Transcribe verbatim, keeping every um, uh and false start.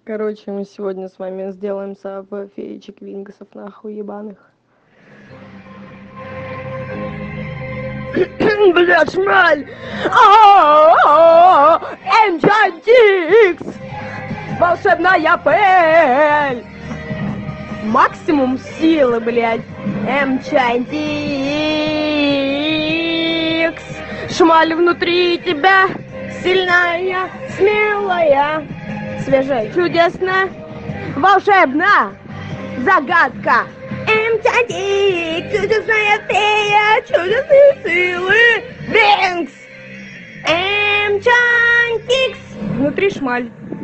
Короче, мы сегодня с вами сделаем саб феечек Вингасов нахуй ебаных. Блядь, шмаль! Энчантикс! Волшебная пыль! Максимум силы, блядь! Энчантикс! Шмаль внутри тебя сильная, смелая, свежая, чудесная, волшебная загадка. Энчантикс! Чудесная фея, чудесные силы! Винкс! Энчантикс! Внутри шмаль.